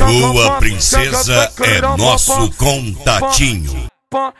Tua princesa é nosso contatinho.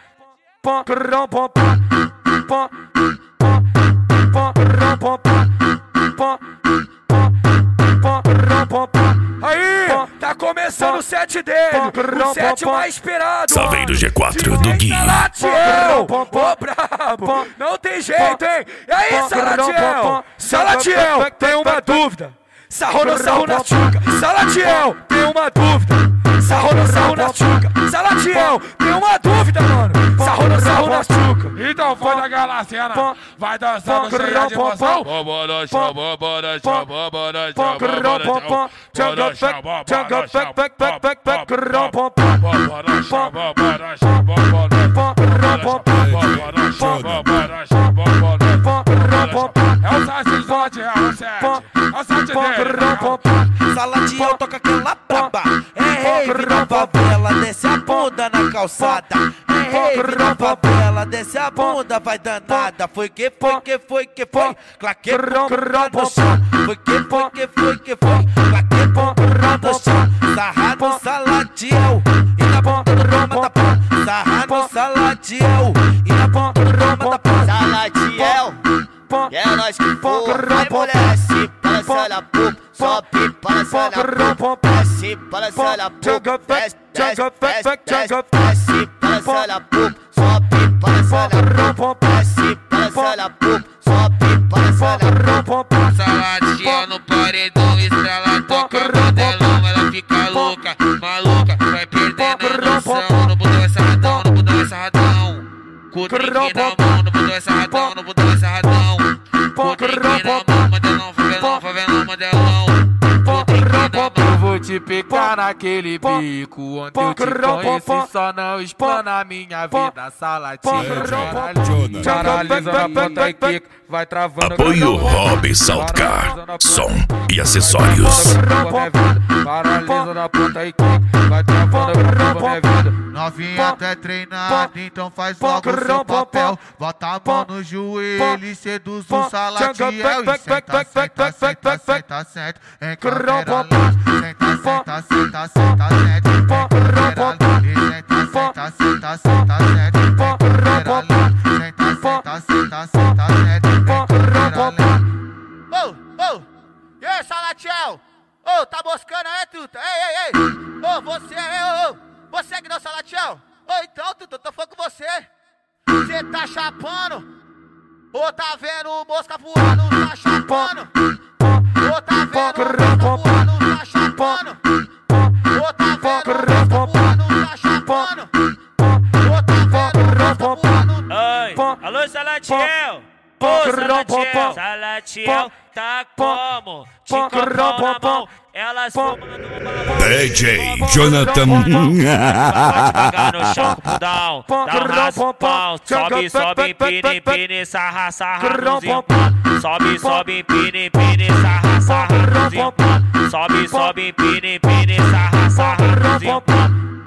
Aí, tá começando o set dele, o set mais esperado. Saveiro G4 do Gui. Salatiel, ô brabo, não tem jeito, hein? E aí, Salatiel? Salatiel, tem uma dúvida. Sarro no sarro na tchuca. Salatiel, tem uma dúvida. Sarro no sarro na tchuca. Salatiel, tem uma dúvida, mano. Sarro no sarro na tchuca. Então foi na galacena, vai dançando cheia de emoção. Bobo chão, bobo chão, bobo chão, bobo é o site Salatiel, é o site dele. Salatiel toca aquela braba. É rave na favela, desce a bunda na calçada. É rave na favela, desce a bunda, vai danada. Foi que foi, claque no chão. Foi que foi, claque no chão. Sarra no Salatiel e na ponta do Roma da pão. Sarra no Salatiel e na ponta do Roma da pão. Salatiel, é nós que for. Vai mulher, se balança na pupa, sobe, balança na pupa. Desce, balança na pupa, desce, balança na pupa, sobe, balança na pupa. Desce, balança na pupa, sobe, balança na pupa. Salatiel no paredão, estrela, toca modelão, ela fica louca, maluca, vai perdendo a noção. No botão é sarradão, no botão é sarradão. Com o drink na mão, no botão é sarradão, no botão é sarradão. Com o drink na mão, modelão, favelão, modelão. Com o drink na mão. Eu vou te pegar naquele bico. Ontem eu te conheci, só não explana a minha vida. Salatiel, generaliza na ponta e quica, vai travando. Apoio Hobby Saltcar, som e acessórios. Paralisa na ponta e quica, vai travando a minha vida. Novinha tu é treinada, então faz logo o seu papel. Bota a mão no joelho e seduz o Salatiel. E senta, senta, senta, senta, senta, em câmera lenta. Senta, senta, senta, senta, senta, em câmera lenta. E senta, senta, senta, senta, em câmera lenta. Senta, senta, senta, senta, senta, em câmera lenta. E aí, Salatiel? Ô, tá moscando aí, truta? Ei. Ô, você é que não, Salatiel? Ô, então, truta, eu tô falando com você. Você tá chapando? Ô, tá vendo mosca voando, tá chapando? Ô, tá vendo mosca voando, tá chapando? Ô, tá vendo mosca voando, tá chapando? Ô, tá vendo mosca voando. Oi, alô, Salatiel? Ô, Salatiel, Salatiel tá como? Te copo na mão, elas fumando DJ Jonathan. Vai devagar no chão com o bundão, dá um raspão. Sobe, empina, sarra, no zimpão. Sobe, empina, sarra, no zimpão. Sobe, empina, sarra, no zimpão.